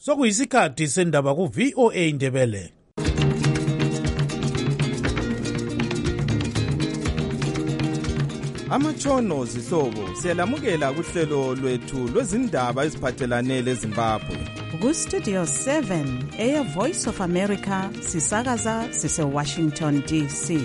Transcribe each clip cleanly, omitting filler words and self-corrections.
Sokuyisikhathi sendaba ku VOA Indebele. Amatshono zihlobo siyalamukela kuhlelo lwethu lwezindaba eziphathelane leZimbabwe. Ku Studio 7 Air Voice of America sisakaza sise Washington DC.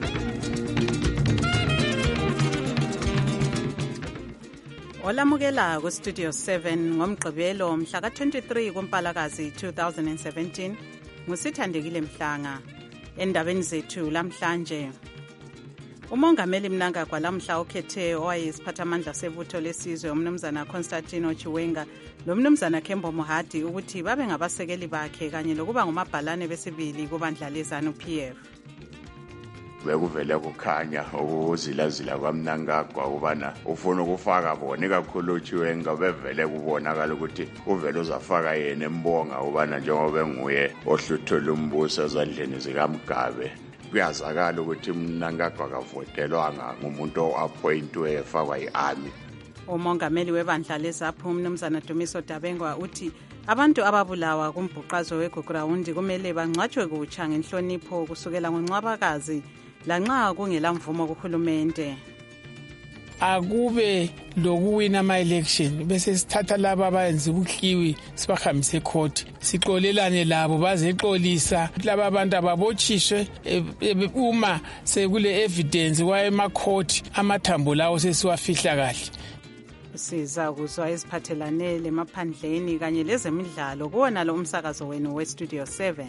Olamukela ku Studio 7 ngomgqibelo mhla ka-23 kuMpalakazi 2017 ngusithandekile Mhlanga. Endabeni zethu lamhlanje, umongameli Mnangagwa lamhla okhethe owayesiphathamandla sebutho lesizwe umnumzana Constantino Chiwenga lomnumzana Kembo Mohadi ukuthi babe ngabasekeli bakhe kanye lokuba ngumabhalane besibili kubandla leZANU-PF. Bekuvele kukhanya ukuzilazila kwaMnangagwa ubana ufuna ukufaka bona kakhulu Chiwenga, bevele kubonakala ukuthi uvele uzafaka yena embonga ubana njengoba nguye ohluthola umbuso ezandleni zikaMgabe. Kuyazakala ukuthi Mnangagwa akavotelwanga ngumuntu oappointwe efakwa yi-army. Umongameli webandla leZAPU umnumzana Dumiso Dabengwa uthi abantu ababulawa kumbhuqazo weGugurawundi kumele bangcwatshwe kutsha ngenhlonipho kusukela ngoNcwabakazi lanxa kungela mvumo kuhulumende. Akube lokuwina ama-election bese sithatha laba abayenza ubukliwi sibahambise ecourt, sixolelane labo bazexolisa laba abantu ababotshiswe uma sekule evidence kwaye ema-court amathambo lawo sesiwafihla kahle. Siza kuzwa eziphathelane lemaphandleni kanye lezemidlalo kuwona lo umsakazo wenu we-Studio 7.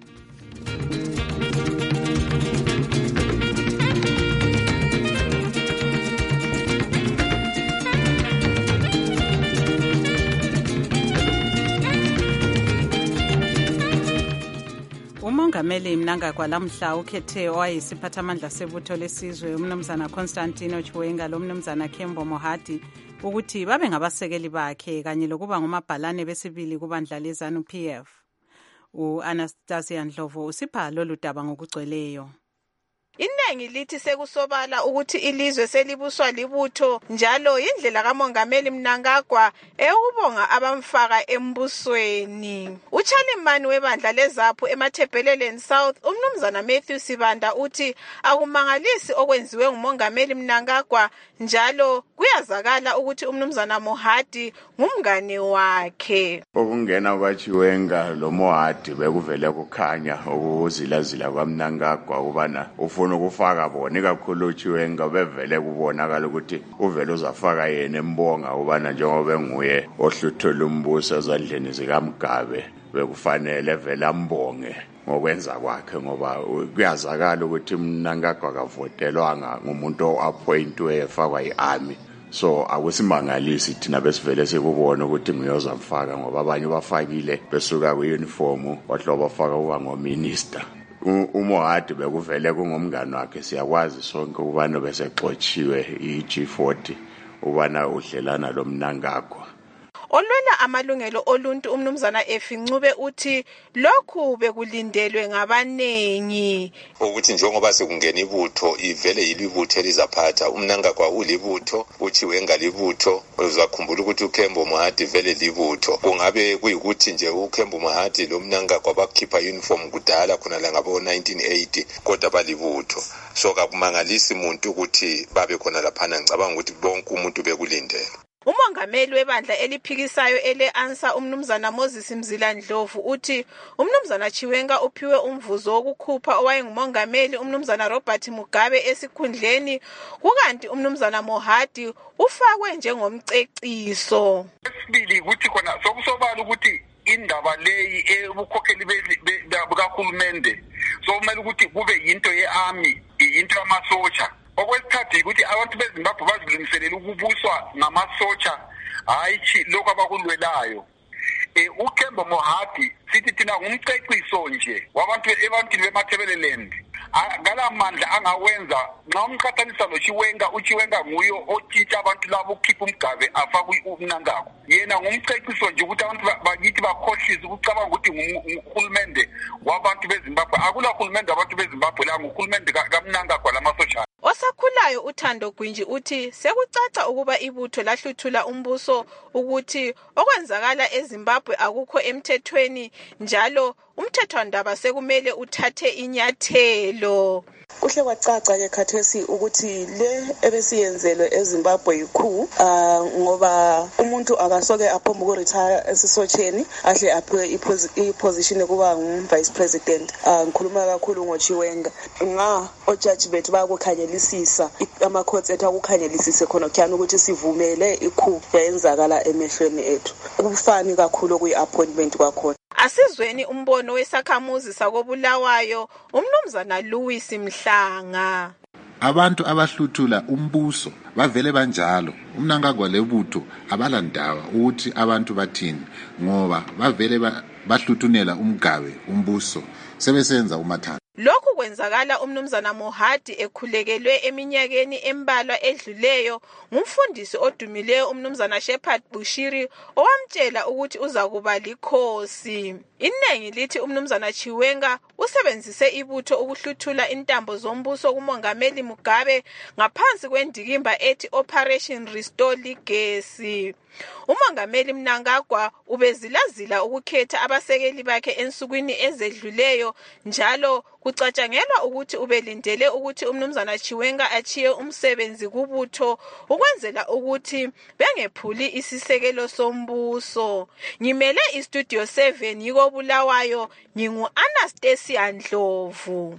Umongameli Mnangagwa lamhla ukhethe owayesiphathamandla sebutho lesizwe umnumzana Constantino Chiwenga lomnumzana Kembo Mohadi ukuthi babe ngabasekeli bakhe kanye lokuba ngumabhalane besibili kubandla leZANU-PF. U-Anastasia Ndlovu usipha lolu daba ngokugcweleyo. Iningi lithi sekusobala ukuthi ilizwe selibuswa libutho, njalo indlela kamongameli Mnangagwa eyokubonga abamfaka embusweni. Uchairman webandla leZAPU eMathebheleleni South umnumzana Matthew Sibanda uthi akumangalisi okwenziwe ngumongameli Mnangagwa, njalo kuyazakala ukuthi umnumzana Mohadi ngumngane wakhe. Ukungena kwaChiwenga lo Mohadi bekuvele kukhanya ukuzilazila kwaMnangagwa ubana ufuna ukufaka bona kakhulu Chiwenga, bevele kubonakala ukuthi uvele uzafaka yena embonga ubana njengoba nguye ohluthola umbuso ezandleni zikaMgabe bekufanele vele ambonge ngokwenza kwakhe, ngoba kuyazakala ukuthi Mnangagwa akavotelwanga ngumuntu oappointwe efakwa yi-army. So akusimangalisi thina besivele sekubona ukuthi nguyozamfaka, ngoba abanye bafakile besuka kwi-uniform wahlobo bafaka uba ngominister. Umohadi bekuvele kungumngane wakhe, siyakwazi sonke ubana besexotshiwe i-G40 ubana udlelana lo Mnangagwa. Olwela amalungelo oluntu umnumzana Efincube uthi lokhu bekulindelwe ngabanengi ukuthi njengoba sekungena ibutho ivele yilibutho elizaphatha uMnangagwa ulibutho, uChiwenga libutho, uzakhumbula ukuthi uKembo Mohadi vele libutho. Kungabe kuyikuthi nje uKembo Mohadi lo Mnangagwa bakhipha uniform kudala khona la ngabo 1980 kodwa balibutho. So kakumangalisi umuntu ukuthi babe khona laphana, ngicabanga ukuthi bonke umuntu bekulindele. Umongameli webandla eliphikisayo ele-ANSA umnumzana Moses Mzila Ndlovu uthi umnumzana Chiwenga uphiwe umvuzo wokukhupha owayengumongameli umnumzana Robert Mugabe esikhundleni, kukanti umnumzana Mohadi ufakwe njengomceciso. Esibili ukuthi khona sokusobala ukuthi indaba leyi ebukhokheli bukahulumende sokumele ukuthi kube yinto ye-army, yinto yamasotsha. Okwesithathu ukuthi abantu beZimbabwe bazilungiselela ukubuswa ngamasotsha, hayi lokho abakulwelayo. uKembo Mohadi sithi thina ngumceciso nje wabantu ebantwini beMathebeleland ngalamandla angawenza nxa umqhathanisa noChiwenga uChiwenga nguyo otshitsha abantu labo ukhipha umgabe afaka uMnangagwa yena ngumceciso nje ukuthi abantu bakithi bakhohlisa ukucabanga ukuthi nguhulumende wabantu beZimbabwe akula hulumende wabantu beZimbabwe la nguhulumende kaMnangagwa lamasotsha. Osakhulayo uThando Gwinji uthi sekucaca ukuba ibutho lahluthula umbuso ukuthi okwenzakala eZimbabwe akukho emthethweni njalo umthethwandaba sekumele uthathe inyathelo. Kuhle kwacaca ke khathesi ukuthi le ebesiyenzelwe eZimbabwe yikhu ngoba umuntu akasoke aphomba ukuretire esisotsheni ahle aphiwe iposition kuba vice president. Ngikhuluma kakhulu ngoChiwenga ojaji bethu bayakukhanyelisisa ama-courts ethu akukhanyelisise khona kutyana ukuthi sivumele ikhu yayenzakala emehlweni ethu. Kufani kakhulu kuyi-appointment kwakhona. Asizweni umbono wesakhamuzi sakoBulawayo umnumzana Louis Mhlanga. Abantu abahluthula umbuso bavele banjalo. Umnangagwa lebutho abalandaba ukuthi abantu bathini ngoba bavele bahluthunela umgabe umbuso sebesenza umathanda. Lokhu kwenzakala umnumzana Mohadi ekhulekelwe eminyakeni embalwa edluleyo ngumfundisi odumileyo umnumzana Shepherd Bushiri owamtshela ukuthi uza kuba likhosi. Inengi lithi umnumzana Chiwenga usebenzise ibutho ukuhluthula intambo zombuso kumongameli Mugabe ngaphansi kwendikimba ethi Operation Restore Legacy. Umongameli Mnangagwa ubezilazila ukukhetha abasekeli bakhe ensukwini ezedluleyo njalo kucatshangelwa ukuthi ubelindele ukuthi umnumzana Chiwenga achiye umsebenzi kubutho ukwenzela ukuthi bengephuli isisekelo sombuso. Ngimele iStudio 7 yiko Bulawayo ngingu Anastasia Ndlovu.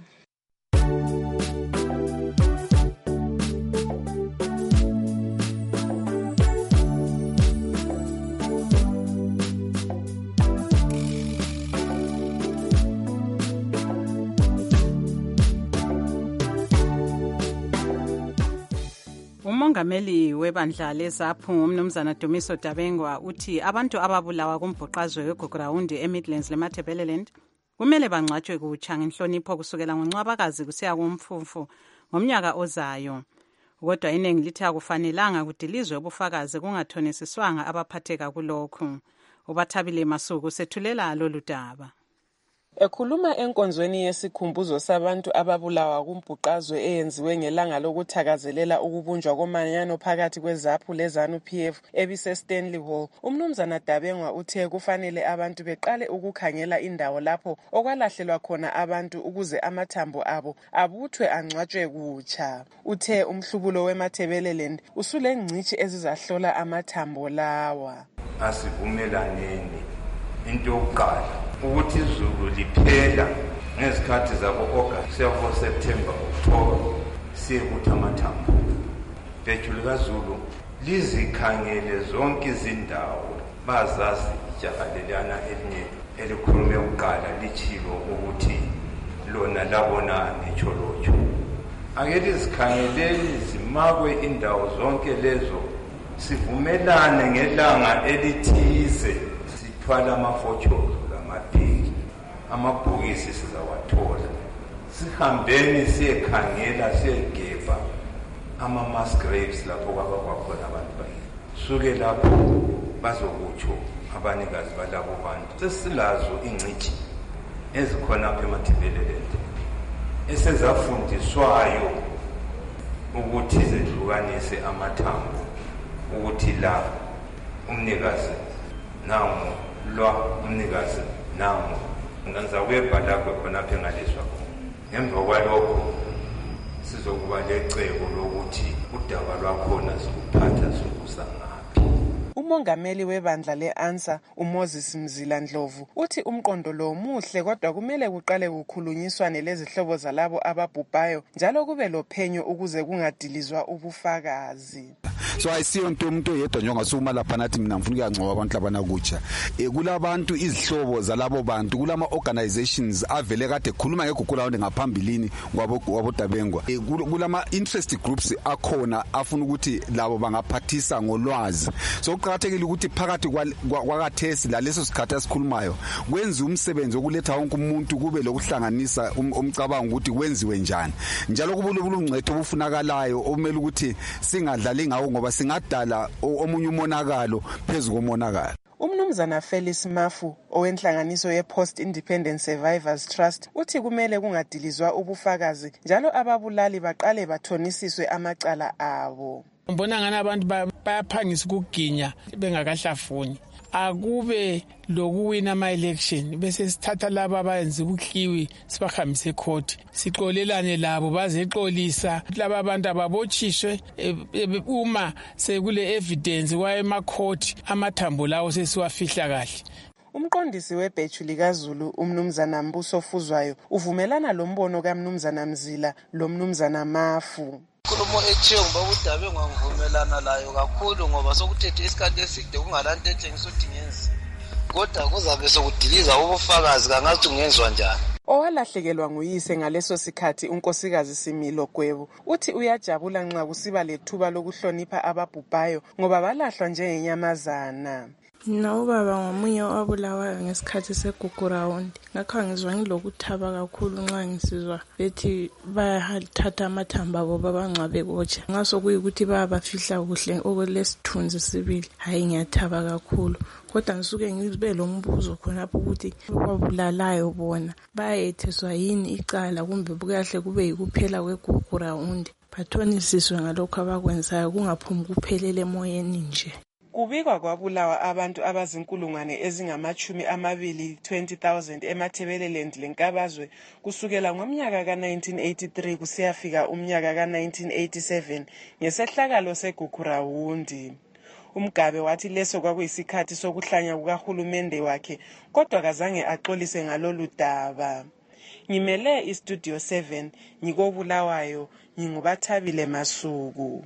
Umongameli webandla leZAPU umnumzana Dumiso Dabengwa uthi abantu ababulawa kumbhuqazwe weGugurawundi eMidlands leMatabeleland kumele bangcwatshwe kutsha ngenhlonipho kusukela ngoNcwabakazi kusiya kuMfumfu ngomnyaka ozayo. Kodwa inengi lithi akufanelanga kudilizwe ubufakazi kungathonisiswanga abaphatheka kulokhu. Ubathabile Masuku sethulela lolu daba. Ekhuluma enkonzweni yesikhumbuzo sabantu ababulawa kumbhuqazwe eyenziwe ngelanga lokuthakazelela ukubunjwa komanyano phakathi kweZAPU leZANU-PF ebiseStanley Hall, umnumzana Dabengwa uthe kufanele abantu beqale ukukhangela indawo lapho okwalahlelwa khona abantu ukuze amathambo abo abuthwe angcwatshwe kutsha. Uthe umhlubulo weMatabeleland usulengcitshi ezizahlola amathambo lawa. Asivumelaneni into yokuqala ukuthi izulu liphela ngezikhathi zabo-August siya September, October siye kuthi amathambo. Ibhejhu likaZulu lizikhangele zonke izindawo bazazi ijakalelana elinye elikhulume ukuqala lichilo ukuthi lona labona ngecholotsho. Ake lizikhangeleni zimakwe indawo zonke lezo sivumelane ngelanga elithize sithwala amafotshozo lamaphiki amabhokisi sizawathola sihambeni siyekhangela siyegebha ama-mass graves lapho kwabakwakhona abantu bakithi suke lapho bazokutsho abanikazi balabo bantu sesilazo ingcitshi ezikhona apha eMatabeleland esezafundiswayo ukuthi zedlukanise amathambo ukuthi la umnikazi nangu lwa umnikazi nangu ngizakuyebhala khona apha engaliswa khona. Ngemva kwalokho sizokuba lecebo lokuthi udaba lwakhona sikuphatha sokusangaphi. Umongameli webandla le-ANSA uMoses Mzila Ndlovu uthi umqondo lo muhle kodwa kumele kuqale kukhulunyiswane lezihlobo zalabo ababhubhayo njalo kube lophenyo ukuze kungadilizwa ubufakazi. So ayisiyonto umuntu oyedwa njengasuma lapha nathi mina ngifuna ukuyangcoba abantu labana kutsha. Kulabantu izihlobo zalabo bantu kulama organizations avele kade khuluma ngeGugurawundi ngaphambilini kwabo Dabengwa. Kulama interest groups akhona afuna ukuthi labo bangaphathisa ngolwazi. So kuqakathekile ukuthi phakathi kwakathesi la leso sikhathi asikhulumayo kwenza umsebenzi wokuletha wonke umuntu kube lokuhlanganisa umcabango ukuthi kwenziwe njani. Njalo kube lobulungcetho obufunakalayo omela ukuthi singadlali ngawo ngoba singadala omunye umonakalo phezulu komonakalo. Umnumzana Felix Mafu owenhlanganiso ye-Post Independent Survivors Trust uthi kumele kungadilizwa ubufakazi njalo ababulali baqale bathonisiswe amacala abo. Ngibona ngani abantu bayaphangisa ukuginya bengakahlafuni. Akube lokuwina ama-election bese sithatha laba abayenza ubukhiwi sibahambise ecourt sixolelane labo bazexolisa laba abantu ababotshiswe uma sekule evidence kwaye emacourt amathambo lawo sesiwafihla kahle. Umqondisi webhechu likaZulu umnumzana Mbuso Fuzwayo uvumelana lombono kaMnumzana Mzila lomnumzana Mafu. Inkulumo ethiyo ngoba uDabe ngivumelana layo kakhulu ngoba sokuthethe isikhathi eside kungalanto etshengisa ukuthi ngenzi. Kodwa kuzabe sokudiliza ubufakazi kangathi ungenzwa njani. Owalahlekelwa nguyise ngaleso sikhathi unkosikazi Similo Gwebu uthi uyajabula nxa kusiba lethuba lokuhlonipha ababhubhayo ngoba balahlwa njengenyamazana. Ubaba ngomunye owabulawayo ngesikhathi segugu round. Ngakho ngizwa ngilokuthaba kakhulu nxa ngisizwa bethi bayathatha amathamba abo babangcwabe kotsha. Ngaso kuyikuthi bayabafihla kuhle okulesithunzi sibili. Hayi ngiyathaba kakhulu. Kodwa ngisuke ngibe lombuzo khonapho ukuthi ababulalayo bona bayetheswa yini icala kumbe bukahle kube yikuphela kwegugu round. Bathonisiswe ngalokho abakwenzayo kungaphumi kuphelele emoyeni nje. Kubikwa kwabulawa abantu abazinkulungwane ezingama-20,000 eMathebeleland lenkabazwe kusukela ngomnyaka ka-1983 kusiyafika umnyaka ka-1987 ngesehlakalo segugu rawundi. Umgabe wathi leso kwakuyisikhathi sokuhlanya kukahulumende wakhe kodwa kazange axolise ngalolu daba. Ngimele iStudio 7 ngikobulawayo ngingubathabile Masuku.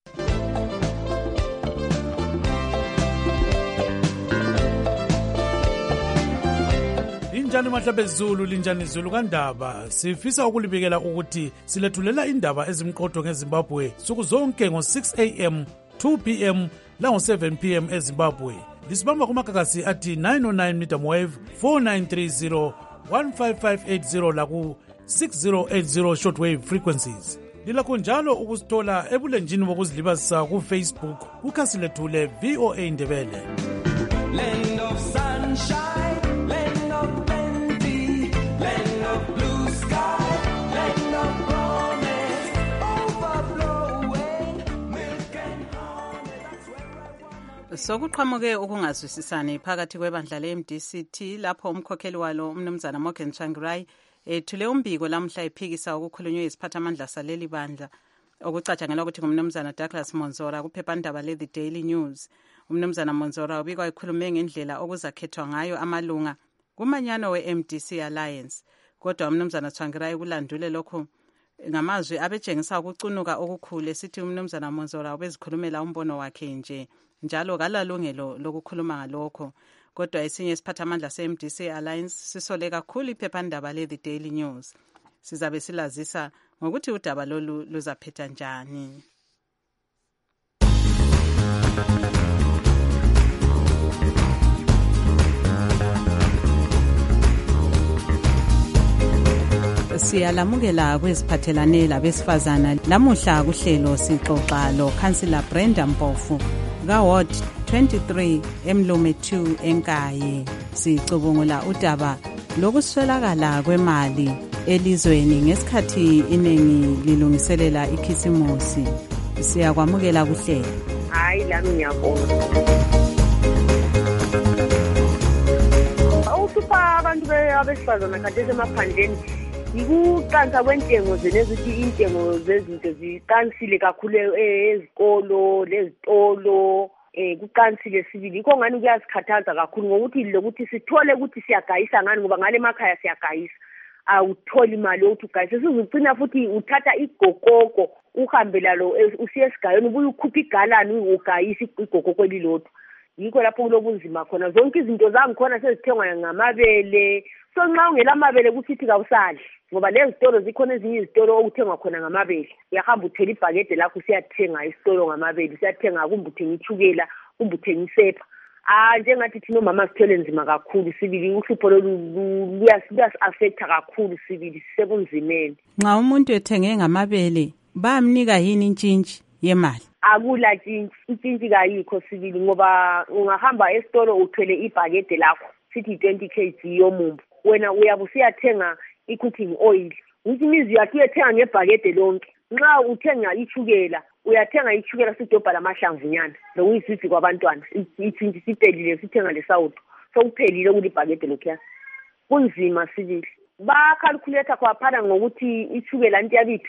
Linjani mahlabe Zulu, linjani Zulu kandaba. Sifisa ukulibikela ukuthi silethulela indaba ezimqotho ngeZimbabwe suku zonke ngo-6 am, 2 pm lango-7 pm eZimbabwe. Lisibamba kumakakasi athi 909 medium wave, 4930, 15580 laku 6080 shortwave frequencies. Lilakho njalo ukusithola ebulenjini bokuzilibazisa kuFacebook kukhasi lethu le VOA Indebele. Land of sunshine, land of plenty, land of blue sky, land of promise, overflowing milk and honey. That's where I wanna be. Sokuqhamuke ukungazwisisani phakathi kwebandla le-MDCT lapho umkhokheli walo umnumzana Morgan Tsvangirai ethule umbiko lamhla ephikisa ukukhulunywe isiphathamandla saleli bandla okucatshangelwa ukuthi ngumnumzana Douglas Monzora kuphephandaba le-The Daily News. Umnumzana Monzora ubikwa ekhulume ngendlela okuzakhethwa ngayo amalunga kumanyano we-MDC Alliance. Kodwa umnumzana Tsvangirai kulandule lokhu ngamazwi abetshengisa ukucunuka okukhulu esithi umnumzana Monzora ubezikhulumela umbono wakhe nje njalo kalalungelo lokukhuluma ngalokho. Kodwa esinye isiphathamandla se-MDC Alliance sisole kakhulu iphephandaba le-The Daily News. Sizabe silazisa ngokuthi udaba lolu luzaphetha njani. Siyalamukela kweziphathelane labesifazana. Lamuhla kuhlelo sixoxa lo Councillor Brenda Mpofu ka-Ward 23 Emlume 2 eNkaye. Sicubungula udaba lokuswelakala kwemali elizweni ngesikhathi iningi lilungiselela ikhisimusi. Siyakwamukela kuhlelo. Hayi lami ngiyabonga. Awusupha abantu abesifazana khathesi emaphandleni yikuqansa kwentengo zenezithi intengo zezinto ziqansile kakhulu ezikolo lezitolo kuqansile sibili yikho ngani kuyasikhathaza kakhulu ngokuthi lokuthi sithole ukuthi siyagayisa ngani ngoba ngale emakhaya siyagayisa awutholi imali yokuthi ugayise sizugcina futhi uthatha igokoko uhambe lalo usiye esigayweni ubuye ukhupha igalani ugayisa igokoko elilodwa. Yikho lapho kulobunzima khona zonke izinto zangikhona sezithengwa ngamabele so nxa ungela amabele kusithi kawusali ngoba lezi zitolo zikhona ezinye izitolo okuthengwa khona ngamabele. Uyahamba uthela ibhakede lakho usiyathenga isitolo ngamabele usiyathenga kumbe uthenga ichukela kumbe uthenga isepa. Njengathi thina omama sithwele nzima kakhulu sibili uhlupho luyasi-affecta kakhulu sibili sisebunzimeni. Nxa umuntu ethenge ngamabele bayamnika yini intshintshi yemali? akula tshintshi kayikho sibili ngoba ungahamba esitolo uthwele ibhakede lakho sithi 20 kg yomumbu wena uyabe usiyathenga i-cooking oil which means uyathi uyathenga ngebhakede lonke. Nxa uthenga ichukela uyathenga ichukela sidobha lamahlamvunyana lokuyisisi kwabantwana itshintshi siphelile sithenga lesawudo sokuphelile kulibhakede lokho kunzima sibili. Ba-calculator kwaphana ngokuthi ichukela nti yabi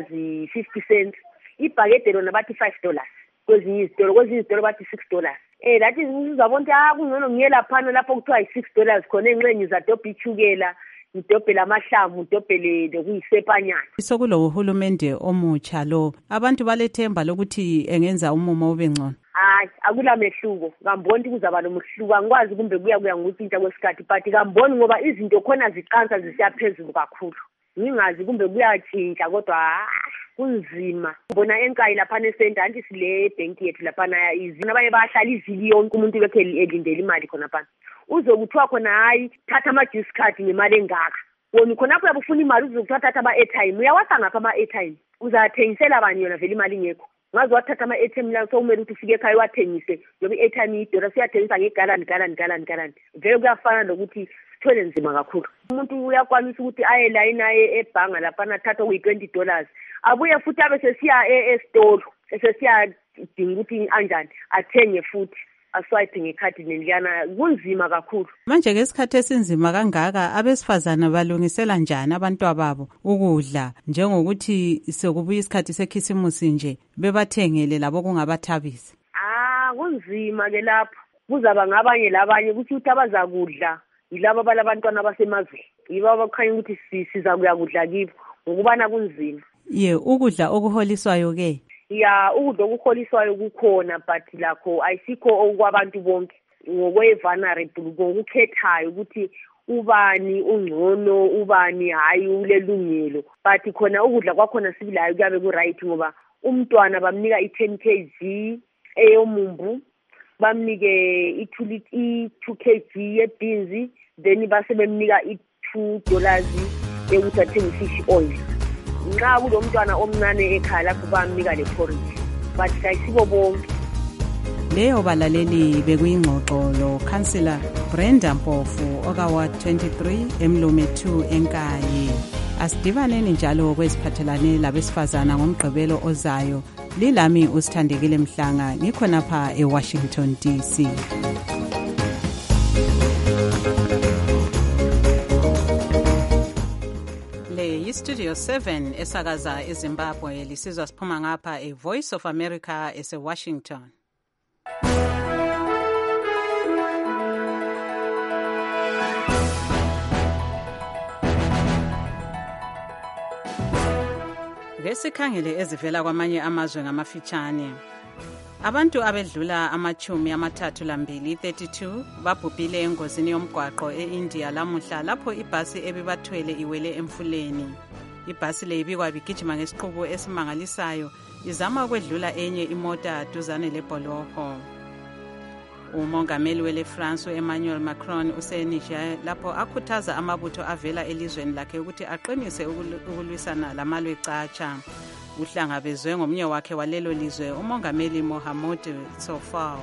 $2.50 ibhakede lona bathi $5 kwezinye izitolo bathi $6. That is uzabona kungcono ngiyelaphana lapho kuthiwa $6 khona enxenye zadobha ichukela ngidobhe lamahlamvu ngidobhe lokuyisepanyana. Sokulo uhulumende omutsha lo abantu balethemba lokuthi engenza umumo ube ngcono. Hayi akula mehluko ngamboni kuzaba nomhluko angikwazi kumbe kuya ngokutshintsha kwesikhathi but ngamboni ngoba izinto khona ziqansa zisiyaphezulu kakhulu ngingazi kumbe kuyatshintsha kodwa kunzima. Bona enkayi lapha nesenta anti sile bank yethu lapha izina abanye bahlala ivili yonke umuntu bekhe elindele imali khona phansi uzokuthiwa khona hayi thatha ama-juice card ngemali engaka wona khonapho uyabe ufuna imali uzokuthiwa thatha ama-airtime uyawasa ngapha ama-airtime uzathengisela bani yona vele imali ingekho ngaze wathatha ama-airtime layo sokumele ukuthi ufike ekhaya wathengise noma i-airtime idora siyathengisa ngegalani vele kuyafana nokuthi sithwele nzima kakhulu. Umuntu uyakwanisa ukuthi aye naye ebhanga laphana thatha okuyi-$20 abuye futhi abe sesiya esitolo sesiyadinga ukuthi anjani athenge futhi aswipe ngekhadi neliyana kunzima kakhulu. Manje ngesikhathi esinzima kangaka abesifazana balungisela njani abantwababo ukudla njengokuthi sekubuya isikhathi sekhisimusi nje bebathengele labo kungabathabisi? Kunzima ke lapho kuzaba ngabanye labanye ukuthi abazakudla yilabo balabantwana basemazweni yibo abakhanya ukuthi siza kuya kudla kibo ngokubana kunzima. Ukudla okuholiswayo ke ukudla okuholiswayo kukhona but lakho ayisikho okwabantu bonke ngokwe-vulnerable ngokukhethayo ukuthi ubani ungcono ubani hayi ulelungelo but khona ukudla kwakhona sibilayo kuyabe ku-right ngoba umntwana bamnika i-10 kg eyomumbu bamnike i-2 kg yebeans then base bemnika $2 ekuthi athenge fish oil. Nxa kulo mntwana omncane ekhaya lapho bamnika le porridge but kayisibo bonke. Leyo balaleli bekuyingxoxo lo Councillor Brenda Mpofu okawa 23 eMlume 2 eNkayi. Asidibaneni njalo kweziphathelane labesifazana ngomgqibelo ozayo. Lilami uSithandekile Mhlanga ngikhonapha eWashington DC. Studio 7 esakaza eZimbabwe lisizwa siphuma ngapha eVoice of America eseWashington. Ngesikhangele ezivela kwamanye amazwe ngamafitshane. Abantu abedlula ama32 babhubhile engozini yomgwaqo eIndia lamuhla lapho ibhasi ebibathwele iwele emfuleni. Ibhasi le ibikwa bigijima ngesiqubu esimangalisayo izama ukwedlula enye imota duzane lebholoho. Umongameli wele France Emmanuel Macron useNiger lapho akhuthaza amabutho avela elizweni lakhe ukuthi aqinise ukulwisana lamalwe caca. Uhlangabezwe ngomnye wakhe walelo lizwe umongameli Mohamed Sofao.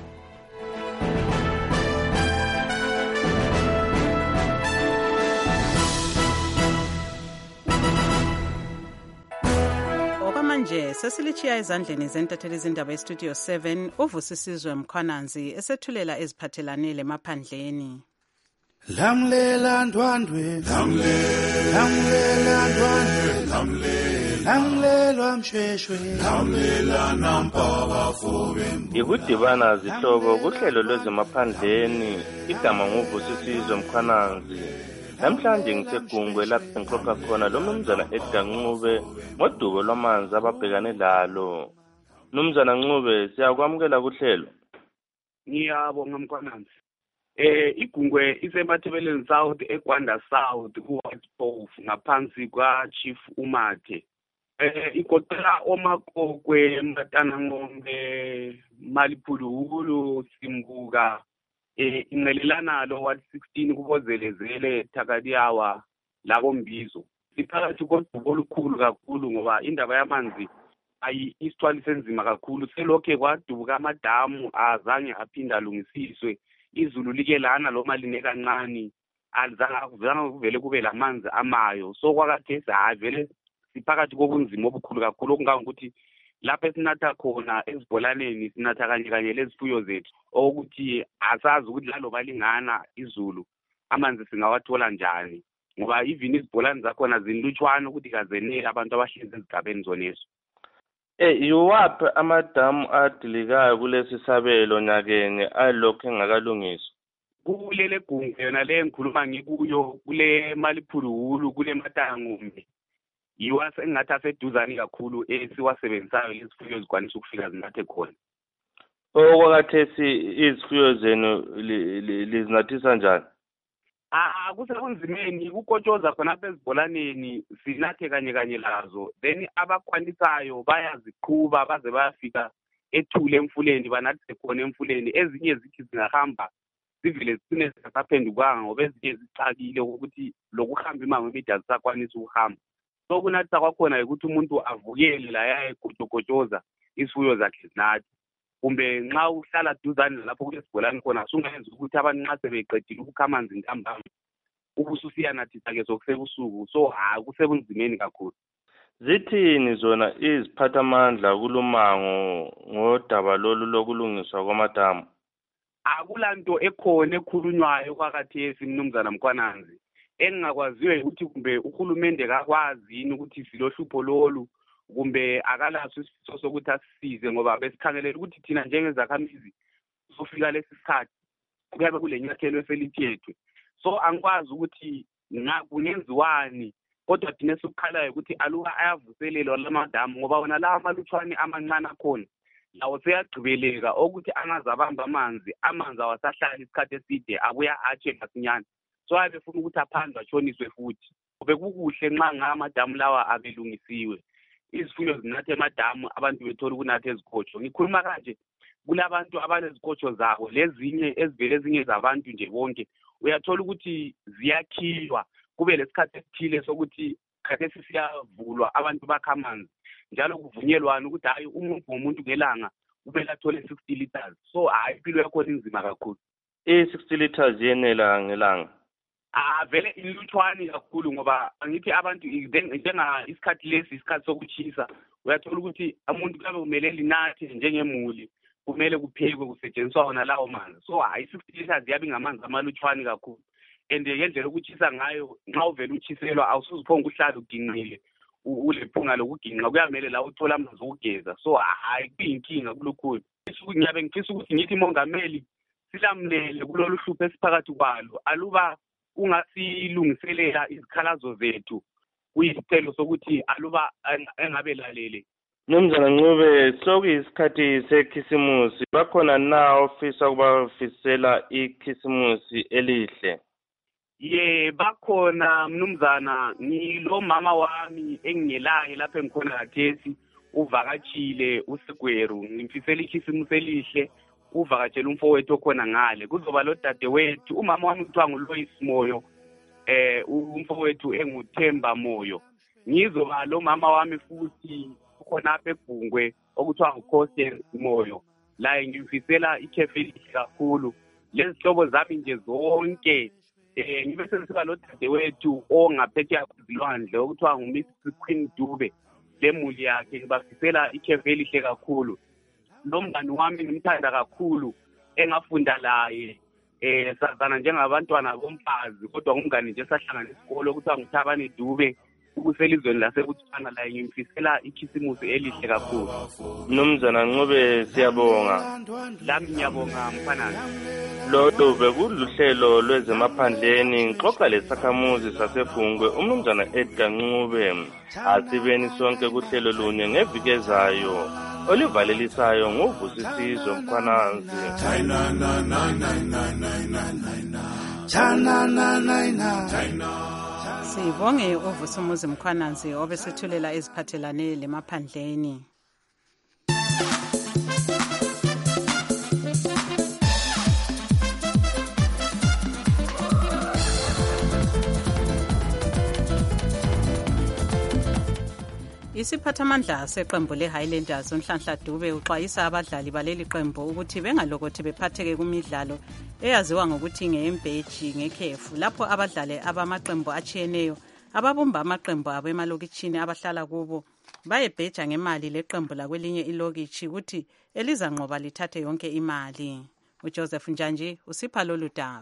Okwamanje sesilichiya ezandleni zentatheli zindaba eStudio 7 uvusisizwe Mkhwananzi esethulela eziphathelane lemaphandleni. Lamlela ndwandwe lamlela ndwandwe lamlelwa mshweshwe lamlela nampaka fobe ikudibana zihlobo kuhlelo lwezemaphandleni igama nguvusisizwe Mkhwananzi. Namhlanje ngisegungwe lapho ngixoxa khona lo mnumzana Edgar Ncube ngodubo lwamanzi ababhekane lalo. Mnumzana Ncube siyakwamukela kuhlelo. Ngiyabonga Mkhwananzi. Igungwe isemathebeleni South eGwanda South kuWhitespof ngaphansi kwaChief Umathe. Igoqela omakokwe Mbatana Ngombe Maliphuluhulu Simbuka ingelelana lo Ward 16 kubozelezele Thakadiyawa labo Mbizo. Iphakathi kodubo olukhulu kakhulu ngoba indaba yamanzi ayi isithwali senzima kakhulu selokhe kwadubuka amadamu azange aphinda alungisiswe izulu like lana lo maline kancane alizange kuvele kube lamanzi amayo so kwakathesi vele siphakathi kobunzima obukhulu kakhulu okungangokuthi lapho esinatha khona ezibholaneni sinatha kanye lezifuyo zethu okuthi asazi ukuthi lalo balingana izulu amanzi singawathola njani ngoba even izibholani zakhona zinlutshwane ukuthi kazenele abantu abahlezi ezigabeni zoneso. Yiwaphi amadamu adilikayo kulesi sabelo nyakeni alokho engakalungiswa? Kulele gungwe yona le ngikhuluma ngikuyo kule Maliphuluhulu kule Matangumbi yiwa sengathi aseduzane kakhulu esiwasebenzisayo lezifuyo zikwanisa ukufika zinathe khona. Okwakathesi izifuyo zenu lizinathisa njani? Kusekunzimeni kukotshoza khona apha ezibholaneni sinathe kanye lazo then abakwanisayo bayaziqhuba baze bayafika ethule emfuleni banathise khona emfuleni ezinye zithi zingahamba zivele zicine zingaphendukanga ngoba ezinye zicakile ukuthi lokuhamba imango emide azisakwanisa ukuhamba so kunathisa kwakhona ukuthi umuntu avukele la yayegojogojoza isifuyo zakhe zinathe kumbe nxa uhlala duzane lapho kulesibholani khona sungayenza ukuthi abantu nxa sebeqedile ukukha amanzi ntambama ubususiyanathisa ke sokusebusuku so kusebunzimeni kakhulu. Zithini zona iziphathamandla kulumango ngodaba lolu lokulungiswa kwamadamu? Akulanto ekhona ekhulunywayo kwakathesi mnumzana Mkwananzi engingakwaziyo ukuthi kumbe uhulumende kakwazi yini ukuthi silohlupho lolu kumbe akalaso isifiso sokuthi asisize ngoba besikhangelela ukuthi thina njengezakhamizi sofika lesi sikhathi kuyabe kulenyathelo eselithethwe so angikwazi ukuthi kungenziwani kodwa thina sikukhalayo ukuthi aluka ayavuselelwa lamadamu ngoba wona la amalutshwane amancane akhona lawo seyagqibeleka ukuthi angazabamba amanzi awasahlala isikhathi eside abuya atshe masinyane so ayebefuna ukuthi aphandwe atshoniswe futhi bekukuhle nxa ngamadamu lawa abelungisiwe izifuyo zinathe emadamu abantu bethola ukunatha ezikotsho. Ngikhuluma kanje kulabantu abanezikotsho zabo lezinye ezivele ezinye zabantu nje bonke uyathola ukuthi ziyakhiywa kube lesikhathi esithile sokuthi khathesi siyavulwa abantu bakha amanzi njalo kuvunyelwana ukuthi hayi umuntu ngomuntu ngelanga kumele athole 60 liters so impilo yakhona inzima kakhulu. 60 liters yenela ngelanga? Vele ilutshwane kakhulu ngoba angithi abantu njenga isikhathi lesi isikhathi sokuchisa uyathola ukuthi umuntu kube kumele linathe njengemuli kumele kuphekwe kusetshenziswa wona lawo manzi so 60 liters yabe ngamanzi amalutshwane kakhulu and ngendlela ukuchisa ngayo nxa uvela uchiselwa awusuziphonga ukuhlala uginqile ulephunga lokuginqa kuyamele la uthola amanzi okugeza so kuyinkinga kulukhulu. Ngiyabe ngifisa ukuthi ngithi mongameli silamlele kulolu hlupho esiphakathi kwalo aluba ungasilungiselela izikhalazo zethu kuyisicelo sokuthi aluba engabelalele. Mnumzana Ncube sokuyisikhathi sekhisimusi bakhona na ofisa ukubafisela ikhisimusi elihle? Bakhona mnumzana ngilo mama wami engingelaye lapha engikhona khathesi uvakatshile uSigweru ngimfisela ikhisimusi elihle uvakatshela umfowethu okhona ngale kuzoba lo dadewethu umama wami kuthiwa nguLois Moyo umfowethu enguThemba Moyo ngizoba lo mama wami futhi khona apha eGungwe okuthiwa nguKhosi Moyo la ngimfisela ikhefe elihle kakhulu lezihlobo zami nje zonke ngibe senisiba lo dadewethu ongaphethe kwezilwandle okuthiwa nguMrs Queen Dube lemuli yakhe ngibafisela ikhefe elihle kakhulu. Lo mngani wami ngimthanda kakhulu engafunda laye sazana njengabantwana bomfazi kodwa ngumngani nje sahlangana isikole okuthiwa nguThabani Dube ukuselizweni laseButswana la ngimfisela ikhisimusi elihle kakhulu. Mnumzana Ncube siyabonga. Lami ngiyabonga Mfanana. Lolu bekuluhlelo lwezemaphandleni ngixoxa lesakhamuzi saseGungwe umnumzana Edgar Ncube. Asibeni sonke kuhlelo lunye ngevikezayo olivalelisayo nguvusisizo Mkhwananzi. Sibonge uvusumuzi Mkhwananzi obesethulela iziphathelane lemaphandleni. Isiphathamandla seqembu le-Highlanders uNhlanhla Dube uxwayisa abadlali baleli qembu ukuthi bengalokothi bephatheke kumidlalo eyaziwa ngokuthi ngeyembeji ngekhefu lapho abadlali abamaqembu atshiyeneyo ababumba amaqembu abo emalokitshini abahlala kubo bayebheja ngemali leqembu lakwelinye ilokitshi ukuthi elizanqoba lithathe yonke imali. uJoseph Njanji usipha lolu daba.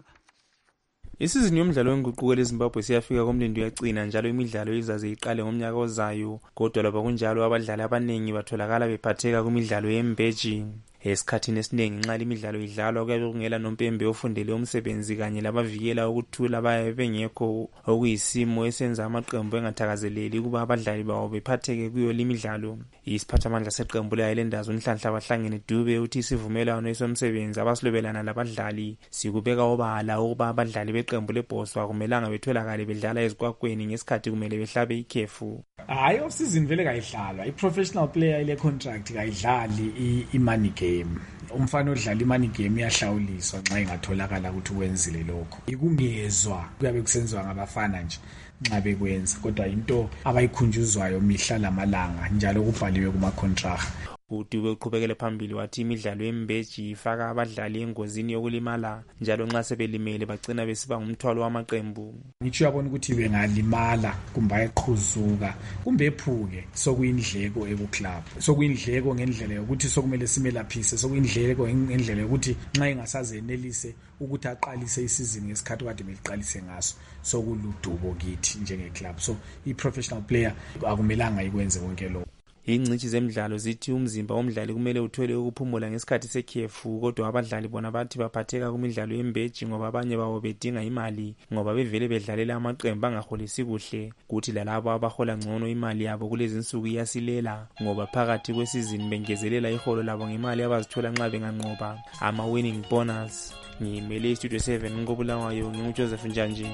Isizini yomdlalo wenguquko leZimbabwe siyafika komlindo yacina njalo imidlalo izaze iqale ngomnyaka ozayo, kodwa lapha kunjalo abadlali abaningi batholakala bephatheka kumidlalo yembeji. Esikhathini esiningi nxa imidlalo idlalwa kuyabe kungela nompembe ofundele umsebenzi kanye labavikela ukuthula bayabe bengekho, okuyisimo esenza amaqembu engathakazeleli kuba abadlali bawo bephatheke kuyo limidlalo. Isiphathamandla seqembu le-Highlanders uNhlanhla Bahlangene Dube uthi isivumelwano esomsebenzi abasilobelana labadlali sikubeka obala ukuba abadlali beqembu lebhoswa akumelanga betholakale bedlala ezikwakweni ngesikhathi kumele behlabe ikhefu. Hayi, off-season vele kayidlalwa. I-professional player ile contract kayidlali i-money game. Umfana odlala i-money game iyahlawuliswa nxa ingatholakala ukuthi wenzile lokho. Ikungezwa kuyabe kusenziwa ngabafana nje nxa bekwenza, kodwa into abayikhunjuzwayo mihla lamalanga njalo kubhaliwe kuma-contract. uDube uqhubekele phambili wathi imidlalo yembeji ifaka abadlali engozini yokulimala njalo nxa sebelimele bagcina besiba ngumthwalo wamaqembu. Ngitsho yabona ukuthi bengalimala kumbe ayeqhuzuka kumbe ephuke sokuyindleko ekuclub, sokuyindleko ngendlela yokuthi sokumele simelaphise, sokuyindleko ngendlela yokuthi nxa ingasazenelise ukuthi aqalise isizini ngesikhathi kade beliqalise ngaso sokuludubo kithi njengeclub. So i-professional player akumelanga ikwenze konke lokho. Ingcitshi zemidlalo zithi umzimba womdlali kumele uthole ukuphumula ngesikhathi sekhefu, kodwa abadlali bona bathi baphatheka kumidlalo yembeji ngoba abanye bawo bedinga imali ngoba bevele bedlalela amaqembu angaholisi kuhle, kuthi lalabo abahola ngcono imali yabo kulezi insuku iyasilela ngoba phakathi kwesizini bengezelela iholo labo ngemali abazithola nxa benganqoba ama-winning bonus. Ngimele iStudio 7 ngobulawayo nginguJoseph Njanji.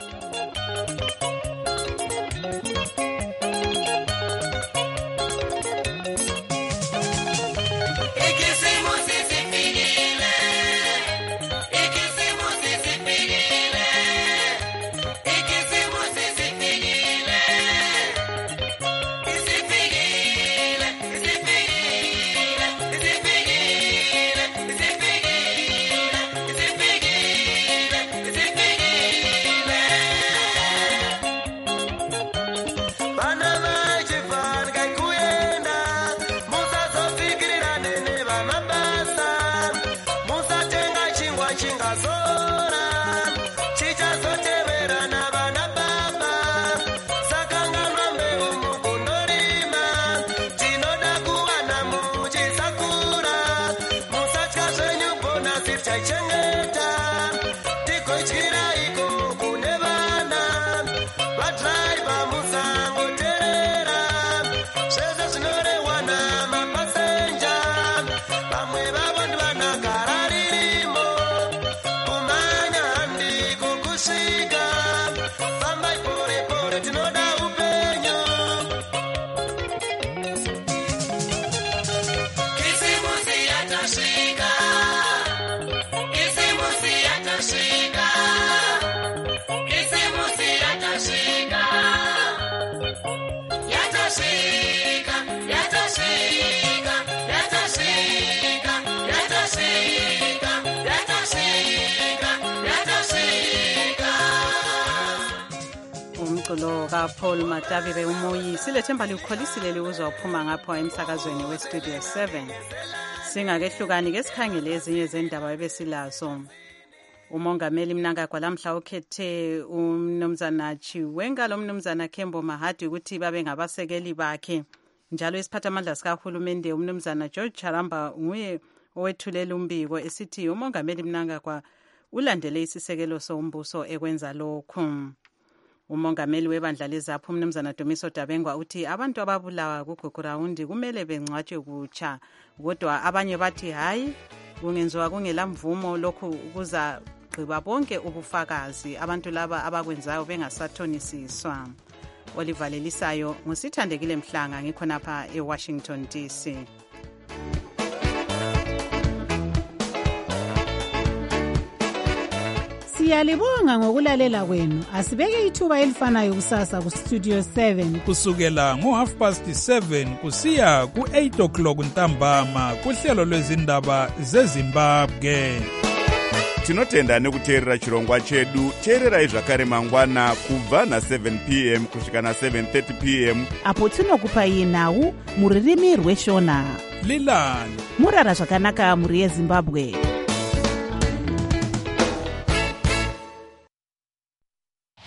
Paul Matabibe umoyi silethemba likholisile liuzwa uphuma ngapho emsakazweni weStudio 7. Singakehlukani ke sikhangele ezinye zendaba ebesilazo. Umongameli Mnangagwa lamhla ukhethe umnumzana Chiwenga lomnumzana Kembo Mahadi ukuthi babe ngabasekeli bakhe. Njalo isiphathamandla sikahulumende umnumzana George Charamba nguye owethulela umbiko esithi umongameli Mnangagwa ulandele isisekelo sombuso ekwenza lokhu. Umongameli webandla lezaphu umnumzana Dumiso Dabengwa uthi abantu ababulawa kuGugurawundi kumele bengcwatshwe kutsha, kodwa abanye bathi hayi kungenziwa kungelamvumo lokhu kuzagqiba bonke ubufakazi abantu laba abakwenzayo bengasathonisiswa. Oliver Lelisayo ngusithandekile Mhlanga ngikhonapha eWashington DC. Siyalibonga ngokulalela kwenu. Asibeke ithuba elifanayo kusasa ku Studio 7 kusukela ngo7:30 kusiya ku8 o'clock ntambama kuhlelo lwezindaba zeZimbabwe. Tinotenda nekuteerera chirongwa chedu. Teererai zvakare mangwana kubva na7 p.m. kusvika na7:30 p.m. apo tinokupai nhau muririmi rweshona. Lilani murara zvakanaka muri yeZimbabwe.